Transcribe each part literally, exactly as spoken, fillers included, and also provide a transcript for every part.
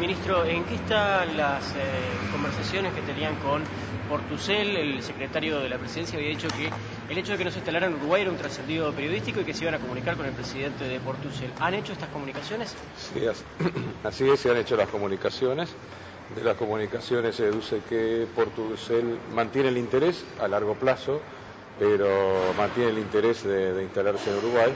Ministro, ¿en qué están las eh, conversaciones que tenían con Portucel? El secretario de la Presidencia había dicho que el hecho de que no se instalara en Uruguay era un trascendido periodístico y que se iban a comunicar con el presidente de Portucel. ¿Han hecho estas comunicaciones? Sí, así es, se han hecho las comunicaciones. De las comunicaciones se deduce que Portucel mantiene el interés a largo plazo, pero mantiene el interés de, de instalarse en Uruguay.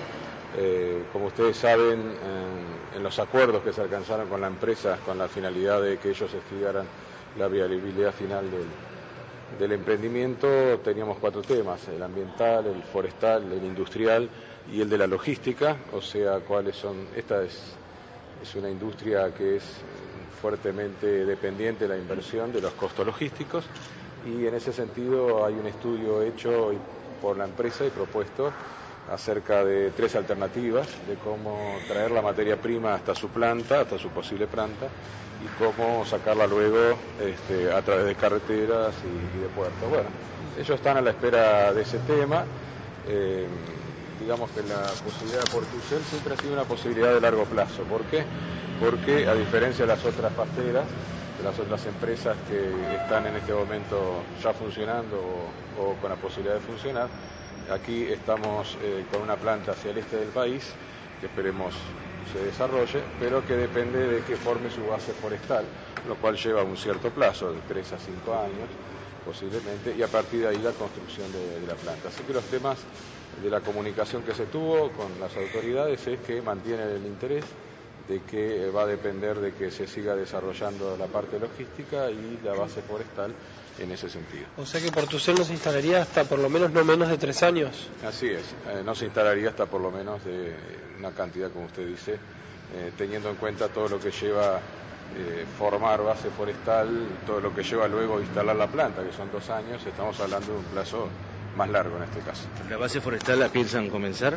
Eh, como ustedes saben, en, en los acuerdos que se alcanzaron con la empresa con la finalidad de que ellos estudiaran la viabilidad final del, del emprendimiento, teníamos cuatro temas: el ambiental, el forestal, el industrial y el de la logística. O sea, cuáles son. Esta es, es una industria que es fuertemente dependiente de la inversión, de los costos logísticos, y en ese sentido hay un estudio hecho por la empresa y propuesto acerca de tres alternativas de cómo traer la materia prima hasta su planta, hasta su posible planta, y cómo sacarla luego este, a través de carreteras y, y de puertos. Bueno, ellos están a la espera de ese tema. Eh, digamos que la posibilidad de Portucel siempre ha sido una posibilidad de largo plazo. ¿Por qué? Porque a diferencia de las otras pasteras, de las otras empresas que están en este momento ya funcionando o, o con la posibilidad de funcionar, aquí estamos eh, con una planta hacia el este del país, que esperemos se desarrolle, pero que depende de que forme su base forestal, lo cual lleva un cierto plazo, de tres a cinco años posiblemente, y a partir de ahí la construcción de, de la planta. Así que los temas de la comunicación que se tuvo con las autoridades es que mantienen el interés, de que va a depender de que se siga desarrollando la parte logística y la base forestal en ese sentido. O sea que Portucel no se instalaría hasta por lo menos no menos de tres años. Así es, eh, no se instalaría hasta por lo menos de una cantidad, como usted dice, eh, teniendo en cuenta todo lo que lleva eh, formar base forestal, todo lo que lleva luego instalar la planta, que son dos años, estamos hablando de un plazo más largo en este caso. ¿La base forestal la piensan comenzar?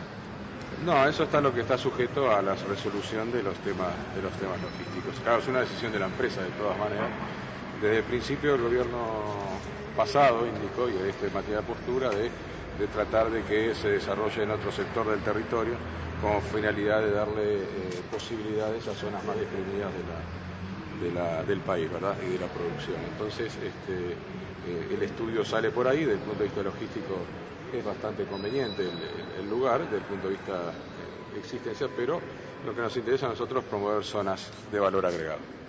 No, eso está lo que está sujeto a la resolución de los temas de los temas logísticos. Claro, es una decisión de la empresa de todas maneras. Desde el principio el gobierno pasado indicó, y este mantiene la postura de, de tratar de que se desarrolle en otro sector del territorio con finalidad de darle eh, posibilidades a zonas más deprimidas de la, de la, del país, ¿verdad? Y de la producción. Entonces, este, eh, el estudio sale por ahí, desde el punto de vista logístico es bastante conveniente el, el lugar, desde el punto de vista de existencia, pero lo que nos interesa a nosotros es promover zonas de valor agregado.